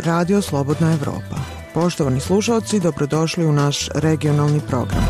Radio Slobodna Evropa. Poštovani slušalci, dobrodošli u naš regionalni program.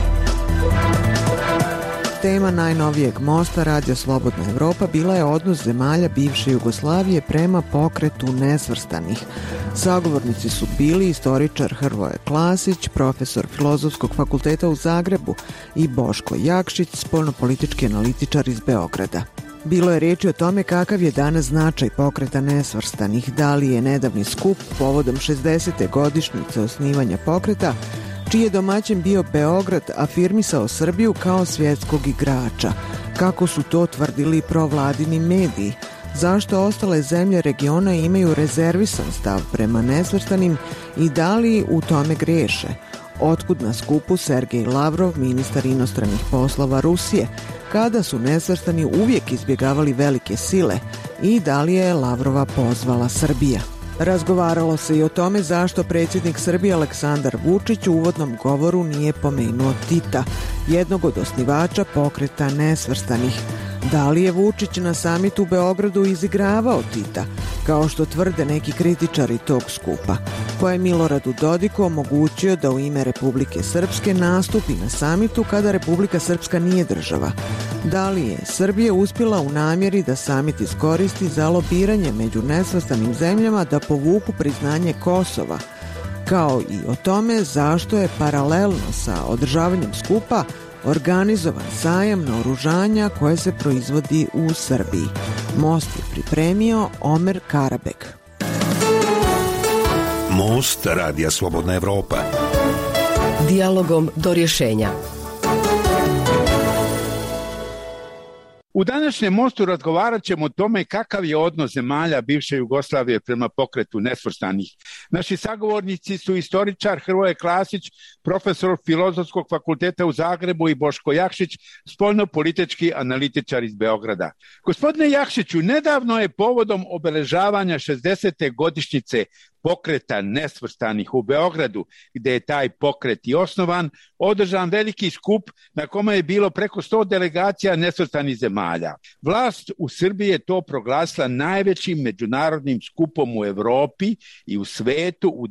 Tema najnovijeg mosta Radio Slobodna Evropa bila je odnos zemalja bivše Jugoslavije prema pokretu nesvrstanih. Sagovornici su bili istoričar Hrvoje Klasić, profesor Filozofskog fakulteta u Zagrebu, i Boško Jakšić, spoljnopolitički analitičar iz Beograda. Bilo je riječi o tome kakav je danas značaj pokreta nesvrstanih, da li je nedavni skup povodom 60. godišnjice osnivanja pokreta, čiji je domaćin bio Beograd, afirmisao Srbiju kao svjetskog igrača, kako su to tvrdili provladini mediji, zašto ostale zemlje regiona imaju rezervisan stav prema nesvrstanim i da li u tome griješe. Otkud na skupu Sergej Lavrov, ministar inostranih poslova Rusije, kada su nesvrstani uvijek izbjegavali velike sile, i da li je Lavrova pozvala Srbija. Razgovaralo se i o tome zašto predsjednik Srbije Aleksandar Vučić u uvodnom govoru nije pomenuo Tita, jednog od osnivača pokreta nesvrstanih. Da li je Vučić na samitu u Beogradu izigravao Tita, kao što tvrde neki kritičari tog skupa, koje je Miloradu Dodiku omogućio da u ime Republike Srpske nastupi na samitu kada Republika Srpska nije država? Da li je Srbija uspjela u namjeri da samit iskoristi za lobiranje među nesvrstanim zemljama da povuku priznanje Kosova, kao i o tome zašto je paralelno sa održavanjem skupa organizovan sajam naoružanja koje se proizvodi u Srbiji. Most je pripremio Omer Karabek. Most Radija Slobodna Evropa. Dijalogom do rješenja. U današnjem mostu razgovarat ćemo o tome kakav je odnos zemalja bivše Jugoslavije prema pokretu nesvrstanih. Naši sagovornici su istoričar Hrvoje Klasić, profesor Filozofskog fakulteta u Zagrebu, i Boško Jakšić, spoljnopolitički analitičar iz Beograda. Gospodine Jakšiću, nedavno je povodom obeležavanja 60. godišnjice pokreta nesvrstanih u Beogradu, gdje je taj pokret i osnovan, održan veliki skup na kome je bilo preko 100 delegacija nesvrstanih zemalja. Vlast u Srbiji je to proglasila najvećim međunarodnim skupom u Evropi i u svetu u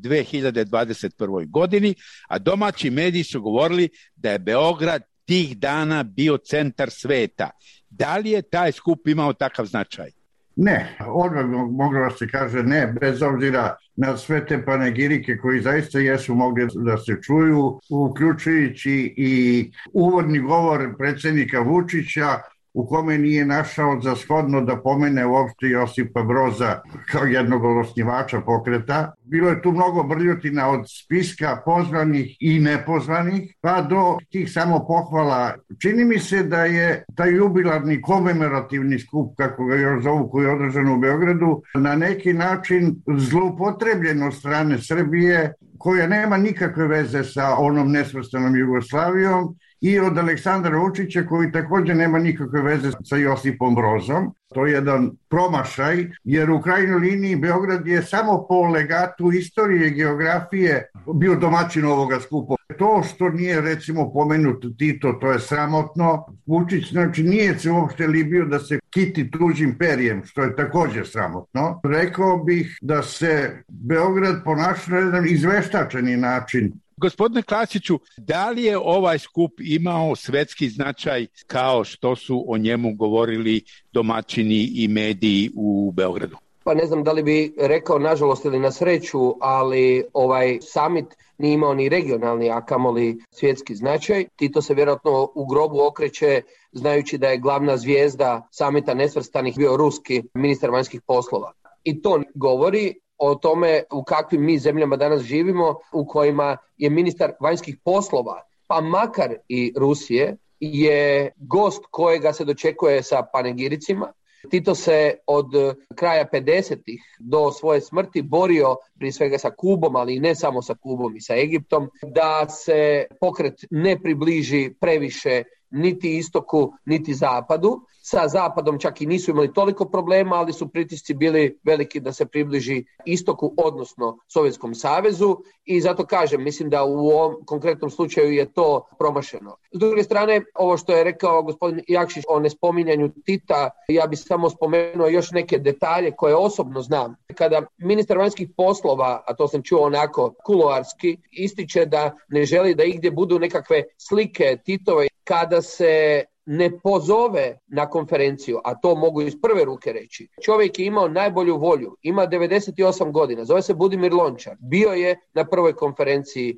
2021. godini, a domaći mediji su govorili da je Beograd tih dana bio centar sveta. Da li je taj skup imao takav značaj? Ne, odmah moglo se kaže ne, bez obzira na sve te panegirike koji zaista jesu mogli da se čuju, uključujući i uvodni govor predsjednika Vučića, u kome nije našao za shodno da pomene uopšte Josipa Broza kao jednog od osnivača pokreta. Bilo je tu mnogo brljotina od spiska pozvanih i nepozvanih, pa do tih samo pohvala. Čini mi se da je taj jubilarni komemorativni skup, kako ga još zovu, koji je održan u Beogradu, na neki način zloupotrebljen od strane Srbije, koja nema nikakve veze sa onom nesvrstanom Jugoslavijom, i od Aleksandra Vučića, koji također nema nikakve veze sa Josipom Brozom. To je jedan promašaj, jer u krajnjoj liniji Beograd je samo po legatu istorije i geografije bio domaćin ovoga skupa. To što nije, recimo, pomenut Tito, to je sramotno. Vučić, znači, nije se uopšte libio da se kiti tuđim perjem, što je također sramotno. Rekao bih da se Beograd ponaša na jedan izveštačeni način. Gospodine Klasiću, da li je ovaj skup imao svetski značaj kao što su o njemu govorili domaćini i mediji u Beogradu? Pa ne znam da li bi rekao nažalost ili na sreću, ali ovaj summit nije imao ni regionalni, a kamoli svjetski značaj. Tito se vjerojatno u grobu okreće znajući da je glavna zvijezda samita nesvrstanih bio ruski ministar vanjskih poslova. I to govori o tome u kakvim mi zemljama danas živimo, u kojima je ministar vanjskih poslova, pa makar i Rusije, je gost kojega se dočekuje sa panegiricima. Tito se od kraja 50-ih do svoje smrti borio prije svega sa Kubom, ali i ne samo sa Kubom, i sa Egiptom, da se pokret ne približi previše niti istoku, niti zapadu. Sa zapadom čak i nisu imali toliko problema, ali su pritisci bili veliki da se približi istoku, odnosno Sovjetskom savezu, i zato kažem, mislim da u ovom konkretnom slučaju je to promašeno. S druge strane, ovo što je rekao gospodin Jakšić o nespominjanju Tita, ja bih samo spomenuo još neke detalje koje osobno znam. Kada ministar vanjskih poslova, a to sam čuo onako kuloarski, ističe da ne želi da igdje budu nekakve slike Titove, kada se ne pozove na konferenciju, a to mogu iz prve ruke reći. Čovjek je imao najbolju volju, ima 98 godina, zove se Budimir Lončar, bio je na prvoj konferenciji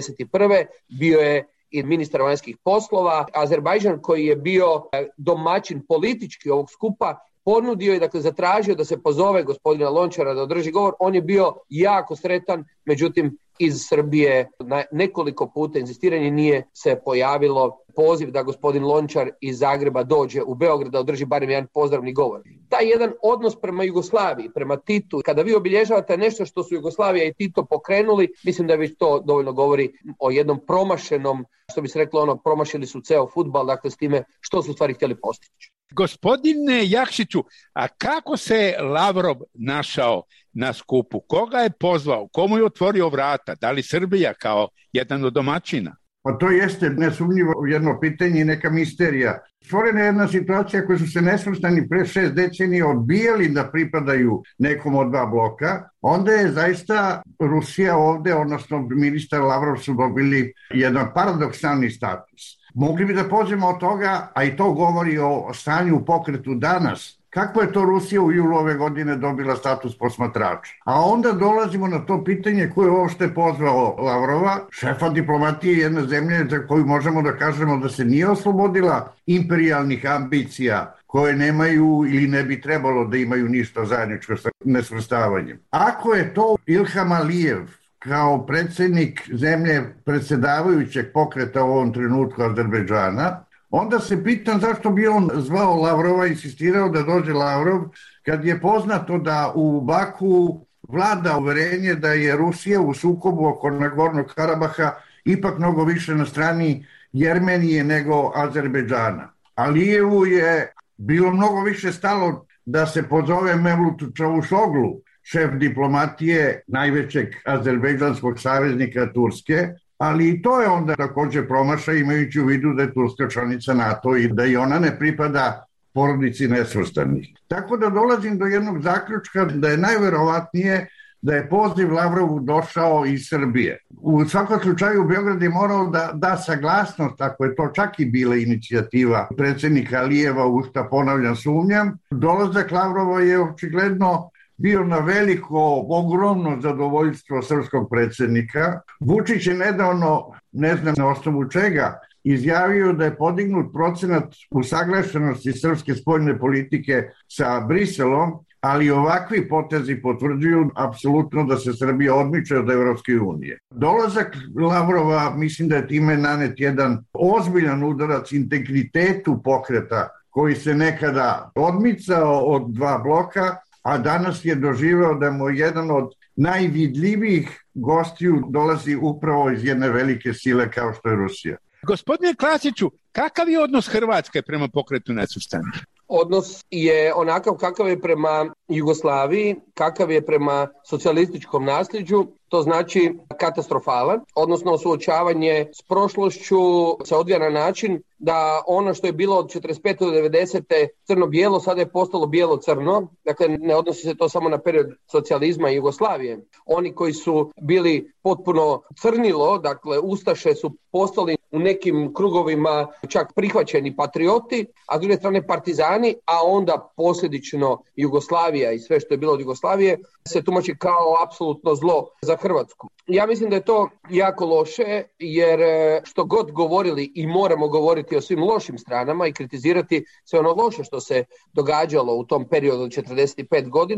61. bio je i ministar vanjskih poslova. Azerbajdžan, koji je bio domaćin politički ovog skupa, ponudio i dakle zatražio da se pozove gospodina Lončara da održi govor. On je bio jako sretan, međutim iz Srbije na nekoliko puta inzistiranje nije se pojavilo poziv da gospodin Lončar iz Zagreba dođe u Beograd da održi barem jedan pozdravni govor. Taj jedan odnos prema Jugoslaviji, prema Titu, kada vi obilježavate nešto što su Jugoslavija i Tito pokrenuli, mislim da već to dovoljno govori o jednom promašenom, što bi se reklo promašili su ceo fudbal, dakle s time što su stvari htjeli postići. Gospodine Jakšiću, a kako se Lavrov našao na skupu? Koga je pozvao? Komu je otvorio vrata? Da li Srbija kao jedan od domaćina? Pa to jeste nesumnjivo jedno pitanje i neka misterija. Stvorena je jedna situacija koja su se nesvrstani pre 6 decenija odbijali da pripadaju nekom od dva bloka. Onda je zaista Rusija ovde, odnosno ministar Lavrov, su dobili jedan paradoksalni status. Mogli bi da pođemo od toga, a i to govori o stanju u pokretu danas, kako je to Rusija u julu ove godine dobila status posmatrača. A onda dolazimo na to pitanje ko je uopšte pozvao Lavrova, šefa diplomatije jedne zemlje za koju možemo da kažemo da se nije oslobodila imperijalnih ambicija koje nemaju ili ne bi trebalo da imaju ništa zajedničko sa nesvrstavanjem. Ako je to Ilham Alijev, kao predsjednik zemlje predsjedavajućeg pokreta u ovom trenutku Azerbejdžana, onda se pitam zašto bi on zvao Lavrova, insistirao da dođe Lavrov, kad je poznato da u Baku vlada uverenje da je Rusija u sukobu oko Nagornog Karabaha ipak mnogo više na strani Jermenije nego Azerbejdžana. Alijevu je bilo mnogo više stalo da se pozove Mevlut Čavuşoglu, šef diplomatije najvećeg azerbejdžanskog saveznika Turske, ali i to je onda također promašaj, imajući u vidu da je Turska članica NATO i da i ona ne pripada porodici nesvrstanih. Tako da dolazim do jednog zaključka da je najverovatnije da je poziv Lavrovu došao iz Srbije. U svakom slučaju Beograd je morao da da saglasnost, ako je to čak i bila inicijativa predsjednika Alijeva, u šta ponavljam sumnjam. Dolazak Lavrova je očigledno bio na veliko, ogromno zadovoljstvo srpskog predsjednika. Vučić je nedavno, ne znam na osnovu čega, izjavio da je podignut procenat usaglašenosti srpske spoljne politike sa Briselom, ali ovakvi potezi potvrđuju apsolutno da se Srbija odmiče od Evropske unije. Dolazak Lavrova, mislim da je time nanet jedan ozbiljan udarac integritetu pokreta koji se nekada odmicao od dva bloka, a danas je doživeo da mu jedan od najvidljivijih gostiju dolazi upravo iz jedne velike sile kao što je Rusija. Gospodine Klasiću, kakav je odnos Hrvatske prema pokretu nesvrstanih? Odnos je onakav kakav je prema Jugoslaviji, kakav je prema socijalističkom nasljeđu, to znači katastrofalan, odnosno suočavanje s prošlošću se odvija na način da ono što je bilo od 45. do 90. crno-bijelo, sada je postalo bijelo-crno, dakle ne odnosi se to samo na period socijalizma i Jugoslavije. Oni koji su bili potpuno crnilo, dakle ustaše su postali u nekim krugovima čak prihvaćeni patrioti, a s druge strane partizani, a onda posljedično Jugoslavija i sve što je bilo od Jugoslavije se tumači kao apsolutno zlo za Hrvatsku. Ja mislim da je to jako loše, jer što god govorili i moramo govoriti o svim lošim stranama i kritizirati sve ono loše što se događalo u tom periodu od 45 godina,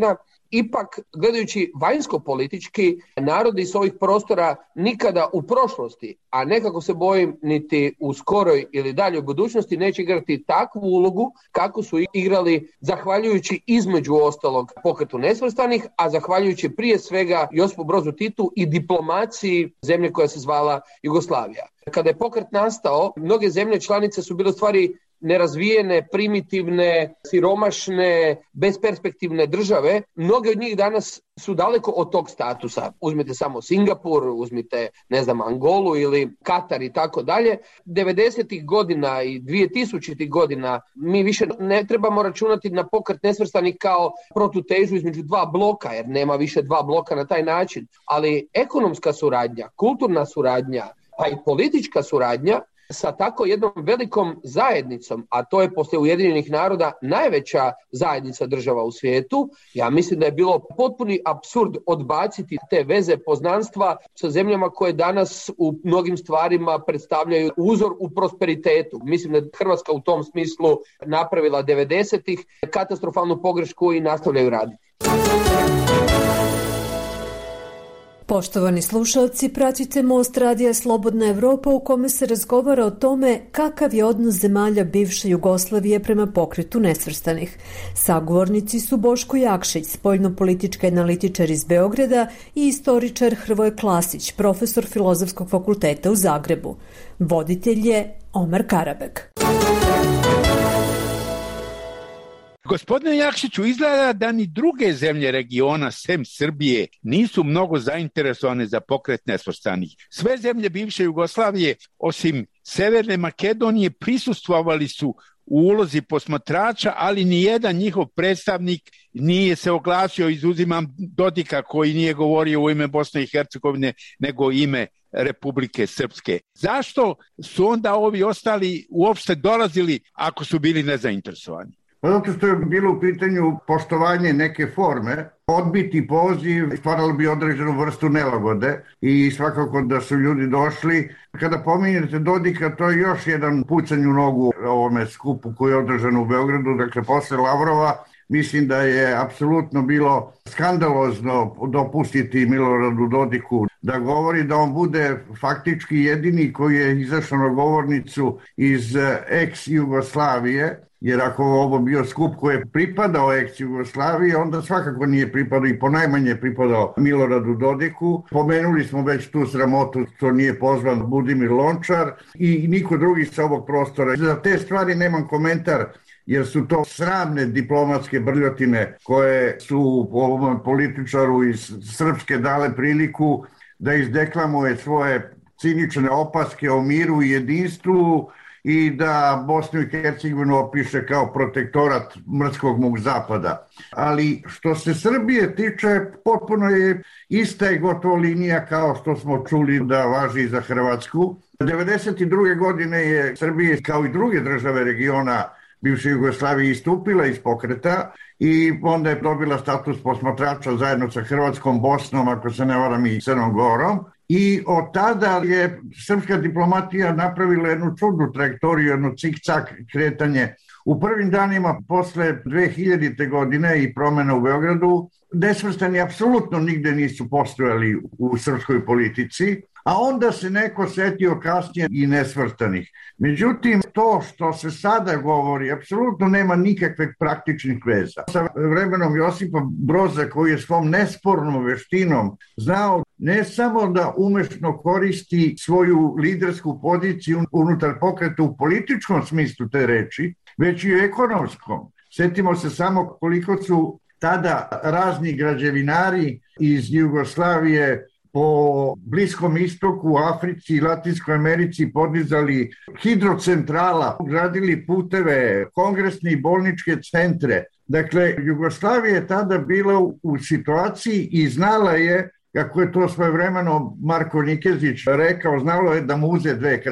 ipak gledajući vanjsko-politički, narodi s ovih prostora nikada u prošlosti, a nekako se bojim niti u skoroj ili daljoj budućnosti, neće igrati takvu ulogu kako su igrali zahvaljujući između ostalog Pokretu nesvrstanih, a zahvaljujući prije svega Josipu Brozu Titu i diplomaciji zemlje koja se zvala Jugoslavija. Kada je pokret nastao, mnoge zemlje članice su bile u stvari nerazvijene, primitivne, siromašne, besperspektivne države. Mnoge od njih danas su daleko od tog statusa. Uzmite samo Singapur, uzmite, Angolu ili Katar i tako dalje. 90. godina i 2000. godina mi više ne trebamo računati na Pokret nesvrstanih kao protutežu između dva bloka, jer nema više dva bloka na taj način. Ali ekonomska suradnja, kulturna suradnja, pa i politička suradnja sa tako jednom velikom zajednicom, a to je poslije Ujedinjenih naroda najveća zajednica država u svijetu, ja mislim da je bilo potpuni apsurd odbaciti te veze poznanstva sa zemljama koje danas u mnogim stvarima predstavljaju uzor u prosperitetu. Mislim da je Hrvatska u tom smislu napravila 90-ih katastrofalnu pogrešku i nastavljaju raditi. Poštovani slušalci, pratite Most radija Slobodna Evropa u kome se razgovara o tome kakav je odnos zemalja bivše Jugoslavije prema Pokretu nesvrstanih. Sagovornici su Boško Jakšić, spoljnopolitički analitičar iz Beograda, i istoričar Hrvoje Klasić, profesor Filozofskog fakulteta u Zagrebu. Voditelj je Omar Karabek. Gospodine Jakšiću, izgleda da ni druge zemlje regiona, sem Srbije, nisu mnogo zainteresovane za Pokret nesvrstanih. Sve zemlje bivše Jugoslavije, osim Severne Makedonije, prisustvovali su u ulozi posmatrača, ali nijedan njihov predstavnik nije se oglasio, izuzimam Dodika koji nije govorio u ime Bosne i Hercegovine, nego ime Republike Srpske. Zašto su onda ovi ostali uopšte dolazili ako su bili nezainteresovani? Zato što je bilo u pitanju poštovanje neke forme, odbiti poziv stvaralo bi određenu vrstu nelagode i svakako da su ljudi došli. Kada pominjete Dodika, to je još jedan pucanj u nogu ovome skupu koji je održan u Beogradu, dakle posle Lavrova. Mislim da je apsolutno bilo skandalozno dopustiti Miloradu Dodiku da govori, da on bude faktički jedini koji je izašao na govornicu iz ex-Jugoslavije, jer ako ovo bio skup koji je pripadao ex-Jugoslaviji, onda svakako nije pripadao i ponajmanje pripadao Miloradu Dodiku. Pomenuli smo već tu sramotu što nije pozvan Budimir Lončar i niko drugi sa ovog prostora. Za te stvari nemam komentar, jer su to sramne diplomatske brljotine koje su ovom političaru iz Srpske dale priliku da izdeklamuje svoje cinične opaske o miru i jedinstvu i da Bosnu i Hercegovinu opiše kao protektorat mrskog mog zapada. Ali što se Srbije tiče, potpuno je ista i gotovo linija kao što smo čuli da važi za Hrvatsku. 1992. godine je Srbija, kao i druge države regiona bivše Jugoslavije, istupila iz pokreta i onda je dobila status posmatrača zajedno sa Hrvatskom, Bosnom, ako se ne varam, i Crnom Gorom. I od tada je srpska diplomatija napravila jednu čudnu trajektoriju, jedno cik-cak kretanje. U prvim danima posle 2000. godine i promjena u Beogradu, nesvrstani apsolutno nigde nisu postojali u srpskoj politici, a onda se neko setio kasnije i nesvrstanih. Međutim, to što se sada govori apsolutno nema nikakvih praktičnih veza. Sa vremenom Josipa Broza, koji je svom nespornom veštinom znao ne samo da umešno koristi svoju lidersku poziciju unutar pokreta u političkom smislu te reči, već i u ekonomskom. Setimo se samo koliko su tada razni građevinari iz Jugoslavije po Bliskom istoku, Africi i Latinskoj Americi podizali hidrocentrala, gradili puteve, kongresne i bolničke centre. Dakle, Jugoslavija je tada bila u situaciji i znala je, kako je to svojevremeno Marko Nikezić rekao, znalo je da muze dve krave.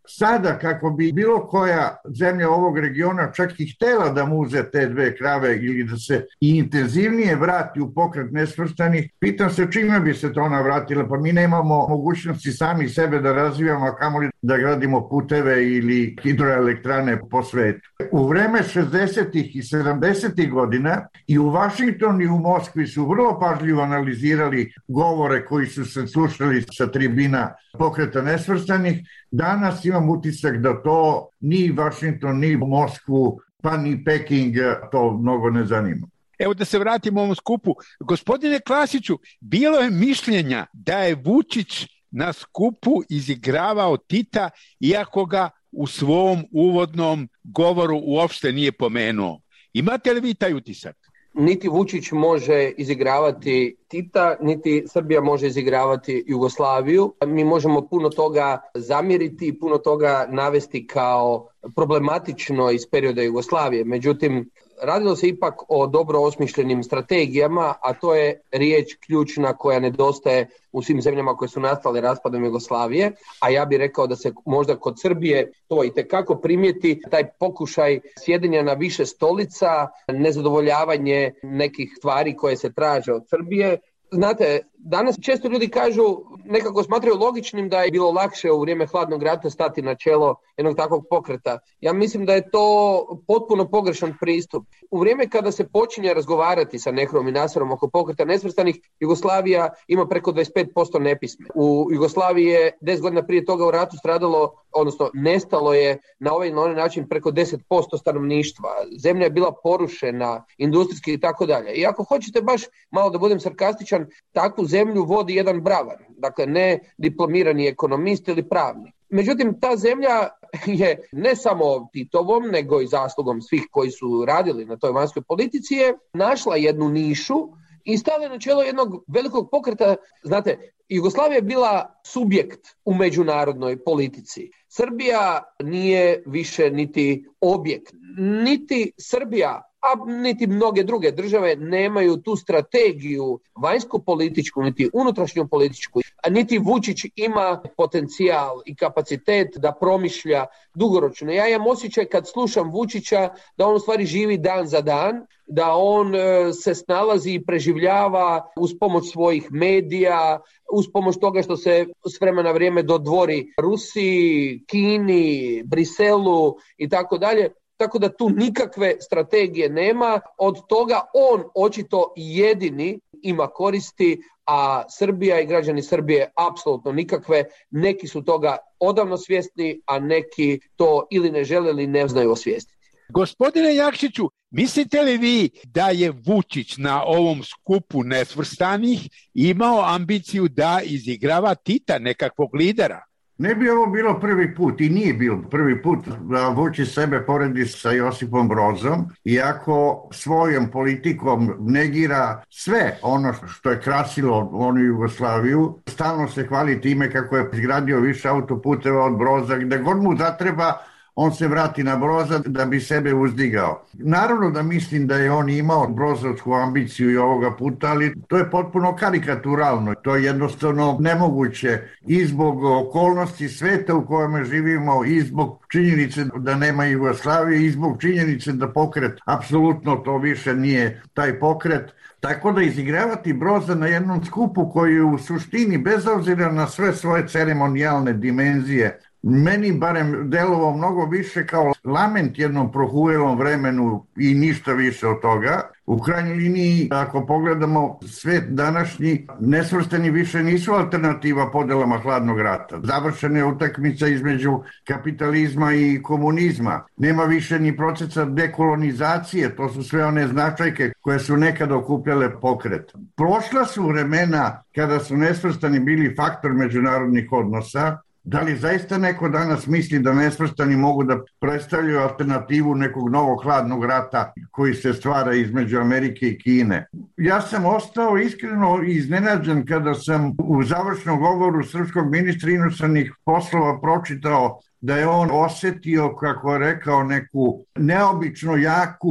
Sada, kako bi bilo koja zemlja ovog regiona čak i htela da mu uze te dve krave ili da se intenzivnije vrati u pokret nesvrstanih, pitam se čime bi se to ona vratila, pa mi nemamo mogućnosti sami sebe da razvijamo, a kamoli da gradimo puteve ili hidroelektrane po svetu. U vreme 60. i 70. godina i u Vašingtonu i u Moskvi su vrlo pažljivo analizirali govore koji su se slušali sa tribina pokreta nesvrstanih. Danas imam utisak da to ni Vašington, ni Moskvu, pa ni Peking to mnogo ne zanima. Evo da se vratimo ovom skupu. Gospodine Klasiću, bilo je mišljenja da je Vučić na skupu izigravao Tita, iako ga u svom uvodnom govoru uopšte nije pomenuo. Imate li vi taj utisak? Niti Vučić može izigravati Tita, niti Srbija može izigravati Jugoslaviju. Mi možemo puno toga zamjeriti i puno toga navesti kao problematično iz perioda Jugoslavije. Međutim, radilo se ipak o dobro osmišljenim strategijama, a to je riječ ključna koja nedostaje u svim zemljama koje su nastale raspadom Jugoslavije, a ja bih rekao da se možda kod Srbije to itekako primijeti, taj pokušaj sjedenja na više stolica, nezadovoljavanje nekih stvari koje se traže od Srbije. Znate, danas često ljudi kažu, nekako smatraju logičnim da je bilo lakše u vrijeme hladnog rata stati na čelo jednog takvog pokreta. Ja mislim da je to potpuno pogrešan pristup. U vrijeme kada se počinje razgovarati sa Nehruom i Naserom oko pokreta nesvrstanih, Jugoslavija ima preko 25% nepisme. U Jugoslaviji je 10 godina prije toga u ratu stradalo, odnosno nestalo je na ovaj ili onaj način preko 10% stanovništva. Zemlja je bila porušena, industrijski i tako dalje. I ako hoćete baš malo da budem sarkastičan, takvu zemlju vodi jedan bravar, dakle ne diplomirani ekonomist ili pravnik. Međutim, ta zemlja je ne samo Titovom, nego i zaslugom svih koji su radili na toj vanjskoj politici je našla jednu nišu i stala na čelo jednog velikog pokreta. Znate, Jugoslavija je bila subjekt u međunarodnoj politici. Srbija nije više niti objekt, niti Srbija, a niti mnoge druge države nemaju tu strategiju vanjsko-političku, niti unutrašnju političku, a niti Vučić ima potencijal i kapacitet da promišlja dugoročno. Ja imam osjećaj kad slušam Vučića da on u stvari živi dan za dan, da on se snalazi i preživljava uz pomoć svojih medija, uz pomoć toga što se s vremena na vrijeme dodvori Rusiji, Kini, Briselu i tako dalje. Tako da tu nikakve strategije nema, od toga on očito jedini ima koristi, a Srbija i građani Srbije apsolutno nikakve. Neki su toga odavno svjesni, a neki to ili ne žele ili ne znaju osvijestiti. Gospodine Jakšiću, mislite li vi da je Vučić na ovom skupu nesvrstanih imao ambiciju da izigrava Tita, nekakvog lidera? Ne bi ovo bilo prvi put i nije bilo prvi put da Vučić sebe poredi sa Josipom Brozom, iako svojom politikom negira sve ono što je krasilo onu Jugoslaviju. Stalno se hvali time kako je izgradio više autoputeva od Broza, gde god mu zatreba on se vrati na Broza da bi sebe uzdigao. Naravno da mislim da je on imao brozovsku ambiciju i ovoga puta, ali to je potpuno karikaturalno. To je jednostavno nemoguće i zbog okolnosti sveta u kojem živimo, i zbog činjenice da nema Jugoslavije, i zbog činjenice da pokret apsolutno to više nije taj pokret. Tako da izigravati Broza na jednom skupu koji je u suštini, bez obzira na sve svoje ceremonijalne dimenzije, meni barem delovao mnogo više kao lament jednom prohujelom vremenu i ništa više od toga. U krajnjoj liniji, ako pogledamo svet današnji, nesvrstani više nisu alternativa podelama hladnog rata. Završena je utakmica između kapitalizma i komunizma. Nema više ni procesa dekolonizacije, to su sve one značajke koje su nekad okupljale pokret. Prošla su vremena kada su nesvrstani bili faktor međunarodnih odnosa. Da li zaista neko danas misli da nesvrstani mogu da predstavljaju alternativu nekog novog hladnog rata koji se stvara između Amerike i Kine? Ja sam ostao iskreno iznenađen kada sam u završnom govoru srpskog ministra inostranih poslova pročitao da je on osetio, kako je rekao, neku neobično jaku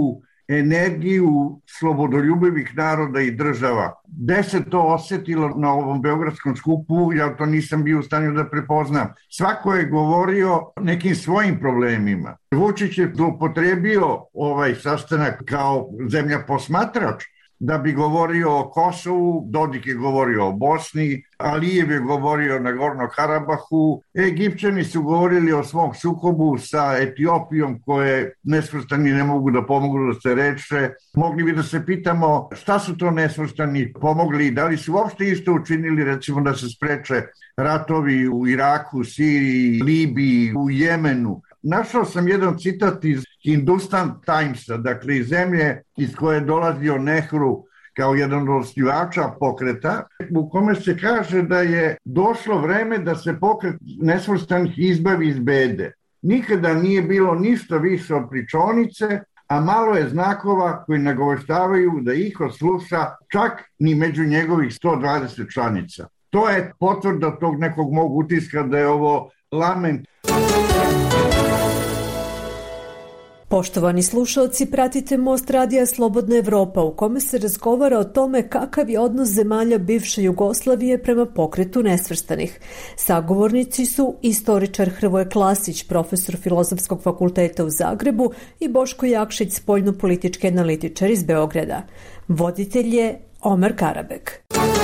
energiju slobodoljubivih naroda i država. Gde se to osjetilo na ovom beogradskom skupu, ja to nisam bio u stanju da prepoznam. Svako je govorio nekim svojim problemima. Vučić je upotrebio ovaj sastanak kao zemlja posmatrač, da bi govorio o Kosovu, Dodik je govorio o Bosni, Alijev je govorio na Gornom Karabahu, Egipćani su govorili o svom sukobu sa Etiopijom koje nesvrstani ne mogu da pomognu da se reše. Mogli bi da se pitamo šta su to nesvrstani pomogli, da li su uopšte isto učinili recimo da se spreče ratovi u Iraku, Siriji, Libiji, u Jemenu. Našao sam jedan citat iz Hindustan Timesa, dakle iz zemlje iz koje je dolazio Nehru kao jedan od osnivača pokreta, u kome se kaže da je došlo vreme da se pokret nesvrstanih izbavi iz bede. Nikada nije bilo ništa više od pričonice, a malo je znakova koji nagoveštavaju da ih sluša čak ni među njegovih 120 članica. To je potvrda tog nekog mog utiska da je ovo lament. Poštovani slušalci, pratite Most radija Slobodna Evropa u kome se razgovara o tome kakav je odnos zemalja bivše Jugoslavije prema pokretu nesvrstanih. Sagovornici su istoričar Hrvoje Klasić, profesor Filozofskog fakulteta u Zagrebu i Boško Jakšić, spoljnopolitički analitičar iz Beograda. Voditelj je Omer Karabek.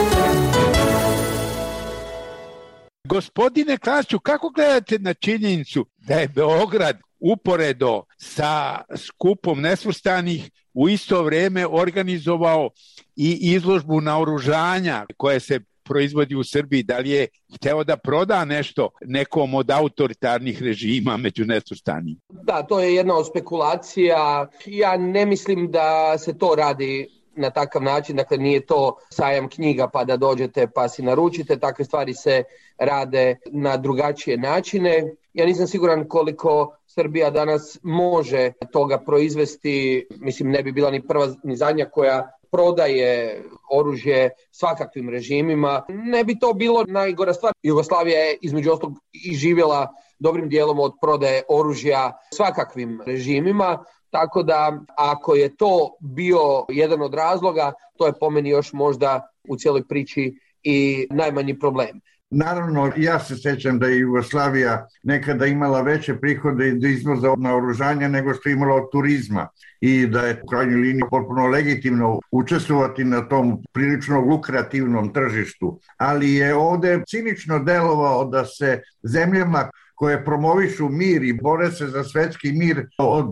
Gospodine Klasiću, kako gledate na činjenicu da je Beograd uporedo sa skupom nesvrstanih u isto vrijeme organizovao i izložbu naoružanja koje se proizvodi u Srbiji? Da li je hteo da proda nešto nekom od autoritarnih režima među nesvrstanim? Da, to je jedna od spekulacija. Ja ne mislim da se to radi na takav način, dakle nije to sajam knjiga pa da dođete pa si naručite, takve stvari se rade na drugačije načine. Ja nisam siguran koliko Srbija danas može toga proizvesti, mislim ne bi bila ni prva ni zadnja koja prodaje oružje svakakvim režimima. Ne bi to bilo najgora stvar. Jugoslavija je između ostalog i živjela dobrim dijelom od prodaje oružja svakakvim režimima. Tako da ako je to bio jedan od razloga, to je po meni još možda u cijeloj priči i najmanji problem. Naravno, ja se sjećam da je Jugoslavija nekada imala veće prihode iz izvoza naoružanja nego što je imala od turizma i da je u krajnjoj liniji potpuno legitimno učestvovati na tom prilično lukrativnom tržištu. Ali je ovdje cinično delovao da se zemljama koje promovišu mir i bore se za svetski mir od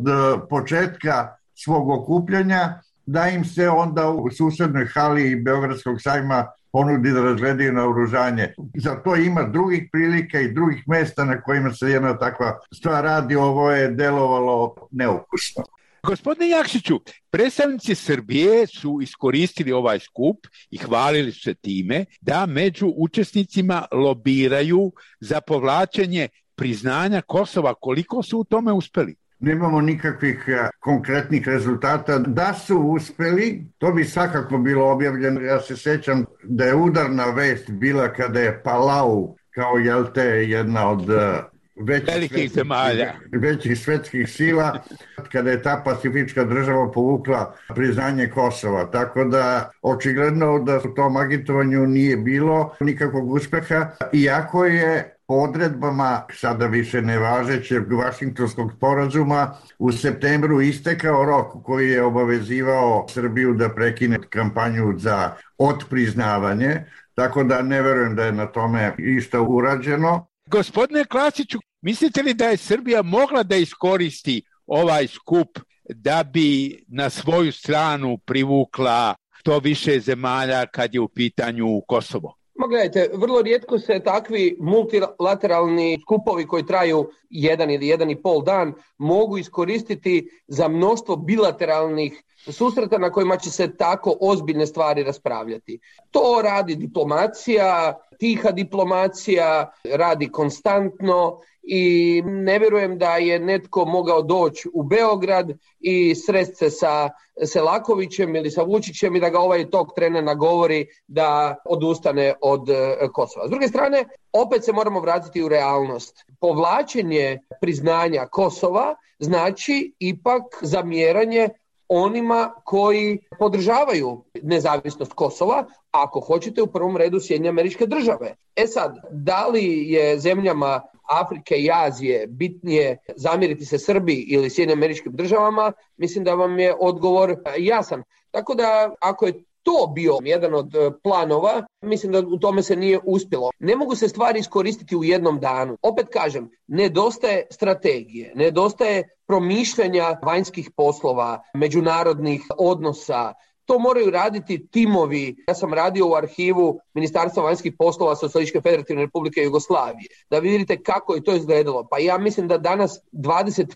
početka svog okupljanja, da im se onda u susednoj hali Beogradskog sajma ponudi da razgledaju naoružanje. Za to ima drugih prilika i drugih mesta na kojima se jedna takva stvar radi. Ovo je delovalo neukusno. Gospodine Jakšiću, predstavnici Srbije su iskoristili ovaj skup i hvalili se time da među učesnicima lobiraju za povlačenje priznanja Kosova. Koliko su u tome uspeli? Nemamo nikakvih konkretnih rezultata. Da su uspeli, to bi svakako bilo objavljeno. Ja se sjećam da je udarna vest bila kada je Palau, kao jedna od većih svetskih sila, kada je ta pacifička država povukla priznanje Kosova. Tako da očigledno da u tom agitovanju nije bilo nikakvog uspeha, iako je po odredbama sada više nevažećeg Vašingtonskog sporazuma u septembru istekao rok koji je obavezivao Srbiju da prekine kampanju za otpriznavanje, tako da ne verujem da je na tome išta urađeno. Gospodine Klasiću, mislite li da je Srbija mogla da iskoristi ovaj skup da bi na svoju stranu privukla što više zemalja kad je u pitanju Kosovo? Ma gledajte, vrlo rijetko se takvi multilateralni skupovi koji traju 1 ili 1,5 dan mogu iskoristiti za mnoštvo bilateralnih susreta na kojima će se tako ozbiljne stvari raspravljati. To radi diplomacija, tiha diplomacija, radi konstantno i ne vjerujem da je netko mogao doći u Beograd i sresti se sa Selakovićem ili sa Vučićem i da ga ovaj tog trena nagovori da odustane od Kosova. S druge strane, opet se moramo vratiti u realnost. Povlačenje priznanja Kosova znači ipak zamjeranje onima koji podržavaju nezavisnost Kosova, ako hoćete u prvom redu Sjedinjene Američke Države. Sad, da li je zemljama Afrike i Azije bitnije zamjeriti se Srbiji ili Sjedinjenim Američkim Državama, mislim da vam je odgovor jasan. Tako da ako je to bio jedan od planova, mislim da u tome se nije uspjelo. Ne mogu se stvari iskoristiti u jednom danu. Opet kažem, nedostaje strategije, nedostaje promišljanja vanjskih poslova, međunarodnih odnosa. To moraju raditi timovi. Ja sam radio u arhivu Ministarstva vanjskih poslova Socijalističke Federativne Republike Jugoslavije. Da vidite kako je to izgledalo. Pa ja mislim da danas 20%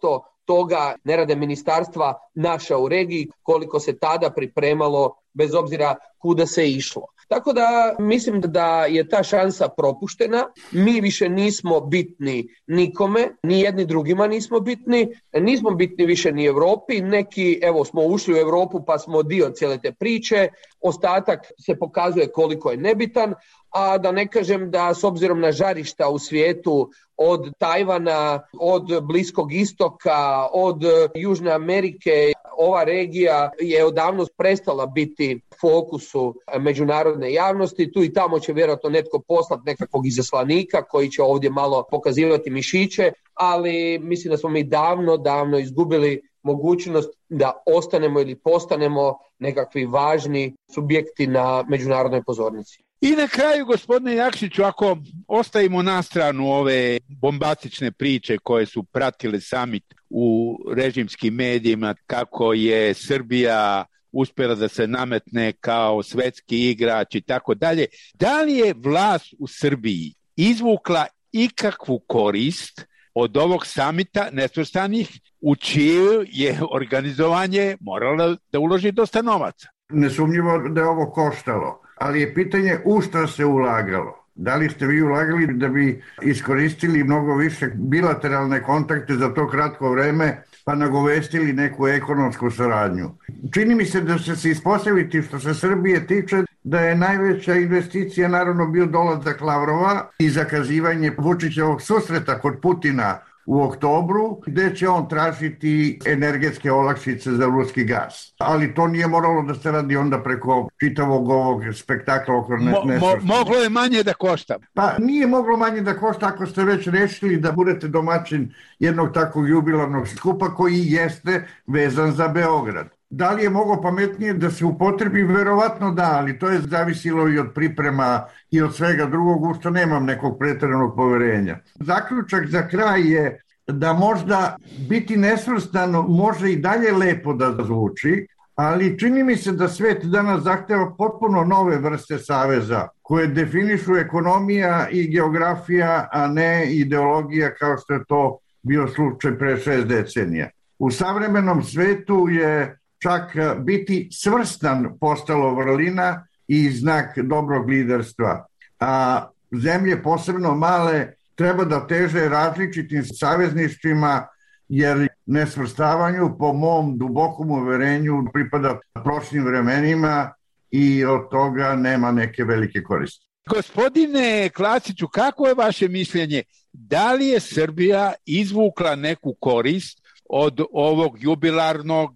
toga ne rade ministarstva naša u regiji, koliko se tada pripremalo, bez obzira kuda se išlo. Tako da mislim da je ta šansa propuštena. Mi više nismo bitni nikome, ni jedni drugima nismo bitni. Nismo bitni više ni Europi. Neki, evo, smo ušli u Europu pa smo dio cijele te priče. Ostatak se pokazuje koliko je nebitan. A da ne kažem da s obzirom na žarišta u svijetu, od Tajvana, od Bliskog istoka, od Južne Amerike, ova regija je odavno prestala biti fokusu međunarodne javnosti. Tu i tamo će vjerojatno netko poslati nekakvog izaslanika koji će ovdje malo pokazivati mišiće, ali mislim da smo mi davno izgubili mogućnost da ostanemo ili postanemo nekakvi važni subjekti na međunarodnoj pozornici. I na kraju, gospodine Jakšiću, ako ostavimo na stranu ove bombastične priče koje su pratile samit u režimskim medijima, kako je Srbija uspjela da se nametne kao svetski igrač i tako dalje, da li je vlast u Srbiji izvukla ikakvu korist od ovog samita nesvrstanih u čije je organizovanje moralo da uloži dosta novaca? Nesumnjivo da je ovo koštalo, ali je pitanje u šta se ulagalo. Da li ste vi ulagali da bi iskoristili mnogo više bilateralne kontakte za to kratko vreme, pa nagovestili neku ekonomsku saradnju? Čini mi se da će se ispostaviti, što se Srbije tiče, da je najveća investicija naravno bio dolazak Lavrova i zakazivanje Vučićevog susreta kod Putina u oktobru, gde će on tražiti energetske olakšice za ruski gas. Ali to nije moralo da se radi onda preko čitavog ovog spektakla oko nesvrstanih. Moglo je manje da košta. Pa nije moglo manje da košta ako ste već rešili da budete domaćin jednog takvog jubilarnog skupa koji jeste vezan za Beograd. Da li je moglo pametnije da se upotrebi? Verovatno da, ali to je zavisilo i od priprema i od svega drugog, u što nemam nekog preteranog poverenja. Zaključak za kraj je da možda biti nesvrstan može i dalje lepo da zvuči, ali čini mi se da svet danas zahteva potpuno nove vrste saveza koje definišu ekonomija i geografija, a ne ideologija kao što je to bio slučaj pre 6 decenija. U savremenom svetu je čak biti svrstan postalo vrlina i znak dobrog liderstva. A zemlje, posebno male, treba da teže različitim savezništvima, jer nesvrstavanju, po mom dubokom uverenju, pripada prošlim vremenima i od toga nema neke velike koristi. Gospodine Klasiću, kako je vaše mišljenje? Da li je Srbija izvukla neku korist od ovog jubilarnog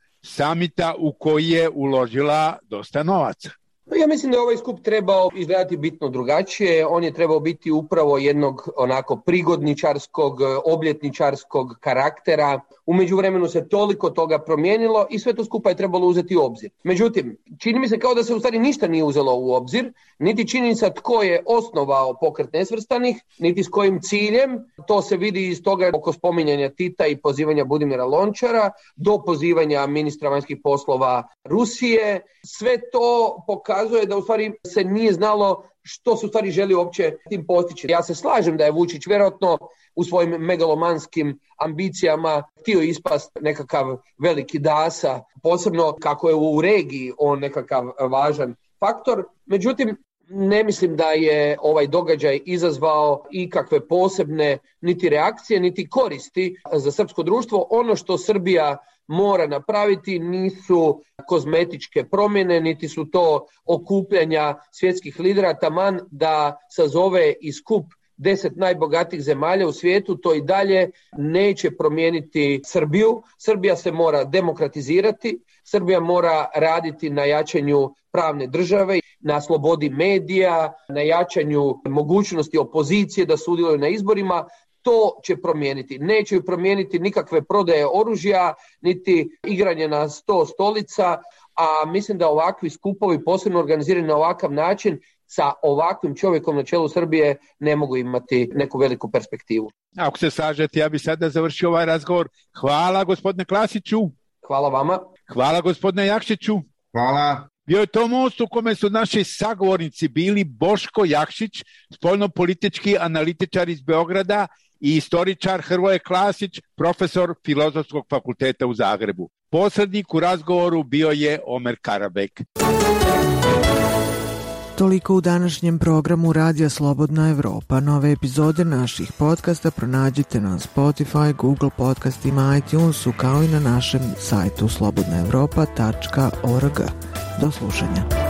samita u koji je uložila dosta novaca? Ja mislim da je ovaj skup trebao izgledati bitno drugačije. On je trebao biti upravo jednog onako prigodničarskog, obljetničarskog karaktera. U međuvremenu se toliko toga promijenilo i sve to skupa je trebalo uzeti u obzir. Međutim, čini mi se kao da se u stvari ništa nije uzelo u obzir, niti činjenica tko je osnovao pokret nesvrstanih, niti s kojim ciljem. To se vidi iz toga oko spominjanja Tita i pozivanja Budimira Lončara, do pozivanja ministra vanjskih poslova Rusije. Sve to pokazuje da u stvari se nije znalo što se u stvari želi uopće tim postići. Ja se slažem da je Vučić vjerojatno u svojim megalomanskim ambicijama htio ispast nekakav veliki dasa, posebno kako je u regiji on nekakav važan faktor. Međutim, ne mislim da je ovaj događaj izazvao ikakve posebne niti reakcije, niti koristi za srpsko društvo. Ono što Srbija mora napraviti nisu kozmetičke promjene, niti su to okupljanja svjetskih lidera, taman da sazove i skup 10 najbogatijih zemalja u svijetu, to i dalje neće promijeniti Srbiju. Srbija se mora demokratizirati, Srbija mora raditi na jačanju pravne države, na slobodi medija, na jačanju mogućnosti opozicije da sudjeluju na izborima. To će promijeniti. Neće ju promijeniti nikakve prodaje oružja, niti igranje na 100 stolica, a mislim da ovakvi skupovi, posebno organizirani na ovakav način, sa ovakvim čovjekom na čelu Srbije ne mogu imati neku veliku perspektivu. Ako se slažete, ja bih sada završio ovaj razgovor. Hvala gospodine Klasiću. Hvala vama. Hvala gospodine Jakšiću. Hvala. Bio je to most u kome su naši sagovornici bili Boško Jakšić, spoljnopolitički analitičar iz Beograda, i istoričar Hrvoje Klasić, profesor Filozofskog fakulteta u Zagrebu. Posrednik u razgovoru bio je Omer Karabek. Toliko u današnjem programu Radija Slobodna Evropa. Nove epizode naših podcasta pronađite na Spotify, Google podcastima, iTunesu, kao i na našem sajtu slobodnaevropa.org. Do slušanja.